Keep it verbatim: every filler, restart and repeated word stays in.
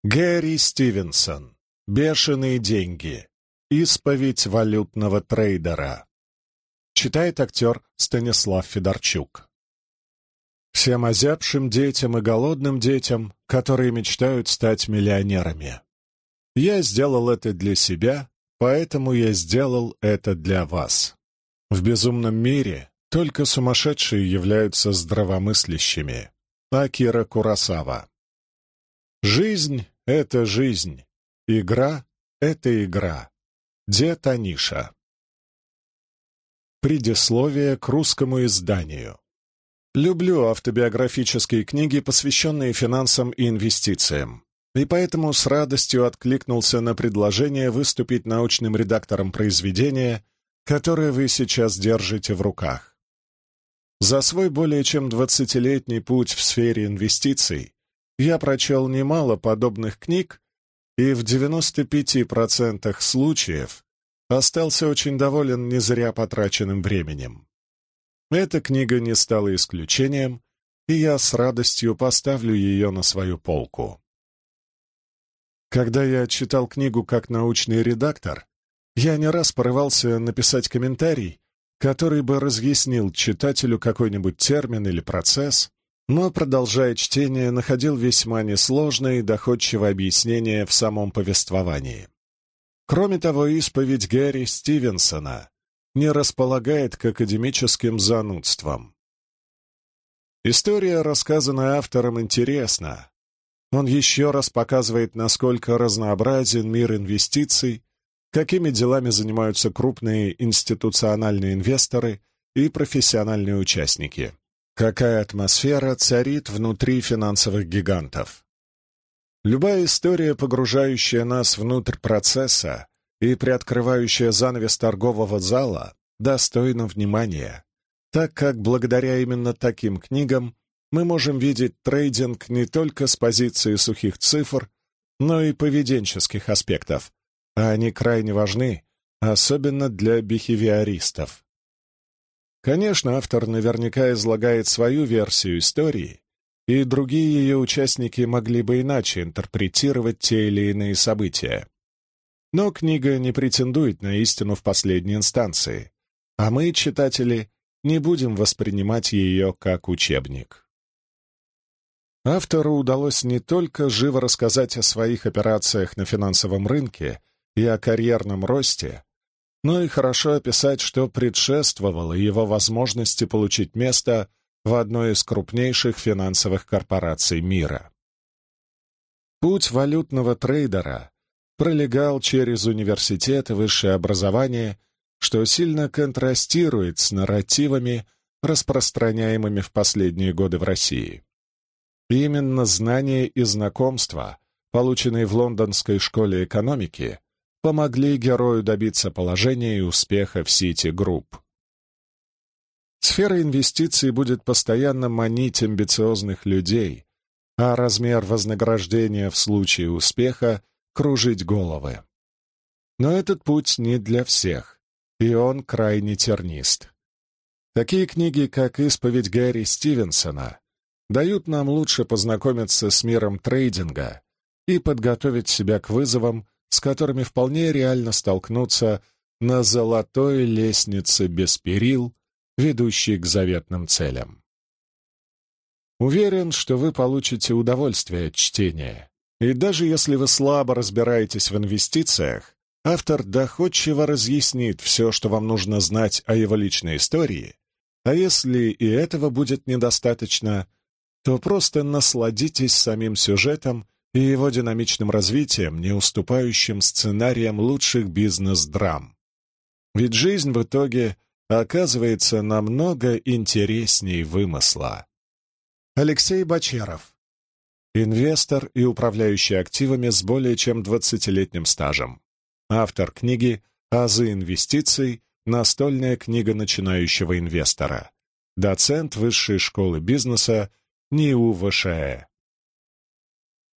Гэри Стивенсон. «Бешеные деньги. Исповедь валютного трейдера». Читает актер Станислав Федорчук. Всем озябшим детям и голодным детям, которые мечтают стать миллионерами. Я сделал это для себя, поэтому я сделал это для вас. В безумном мире только сумасшедшие являются здравомыслящими. Акира Куросава. Жизнь — это жизнь. Игра — это игра. Дед Аниша. Предисловие к русскому изданию. Люблю автобиографические книги, посвященные финансам и инвестициям, и поэтому с радостью откликнулся на предложение выступить научным редактором произведения, которое вы сейчас держите в руках. За свой более чем двадцатилетний путь в сфере инвестиций я прочел немало подобных книг и в девяноста пяти процентах случаев остался очень доволен не зря потраченным временем. Эта книга не стала исключением, и я с радостью поставлю ее на свою полку. Когда я читал книгу как научный редактор, я не раз порывался написать комментарий, который бы разъяснил читателю какой-нибудь термин или процесс, но, продолжая чтение, находил весьма несложное и доходчивое объяснение в самом повествовании. Кроме того, исповедь Гэри Стивенсона не располагает к академическим занудствам. История, рассказанная автором, интересна. Он еще раз показывает, насколько разнообразен мир инвестиций, какими делами занимаются крупные институциональные инвесторы и профессиональные участники, какая атмосфера царит внутри финансовых гигантов. Любая история, погружающая нас внутрь процесса и приоткрывающая занавес торгового зала, достойна внимания, так как благодаря именно таким книгам мы можем видеть трейдинг не только с позиции сухих цифр, но и поведенческих аспектов, а они крайне важны, особенно для бихевиористов. Конечно, автор наверняка излагает свою версию истории, и другие ее участники могли бы иначе интерпретировать те или иные события. Но книга не претендует на истину в последней инстанции, а мы, читатели, не будем воспринимать ее как учебник. Автору удалось не только живо рассказать о своих операциях на финансовом рынке и о карьерном росте, но и хорошо описать, что предшествовало его возможности получить место в одной из крупнейших финансовых корпораций мира. Путь валютного трейдера пролегал через университет и высшее образование, что сильно контрастирует с нарративами, распространяемыми в последние годы в России. Именно знания и знакомства, полученные в Лондонской школе экономики, помогли герою добиться положения и успеха в Сити Групп. Сфера инвестиций будет постоянно манить амбициозных людей, а размер вознаграждения в случае успеха — кружить головы. Но этот путь не для всех, и он крайне тернист. Такие книги, как «Исповедь Гэри Стивенсона», дают нам лучше познакомиться с миром трейдинга и подготовить себя к вызовам, с которыми вполне реально столкнуться на золотой лестнице без перил, ведущей к заветным целям. Уверен, что вы получите удовольствие от чтения, и даже если вы слабо разбираетесь в инвестициях, автор доходчиво разъяснит все, что вам нужно знать о его личной истории, а если и этого будет недостаточно, то просто насладитесь самим сюжетом и его динамичным развитием, не уступающим сценариям лучших бизнес-драм. Ведь жизнь в итоге оказывается намного интересней вымысла. Алексей Бочаров. Инвестор и управляющий активами с более чем двадцатилетним стажем. Автор книги «Азы инвестиций. Настольная книга начинающего инвестора». Доцент Высшей школы бизнеса НИУ ВШЭ.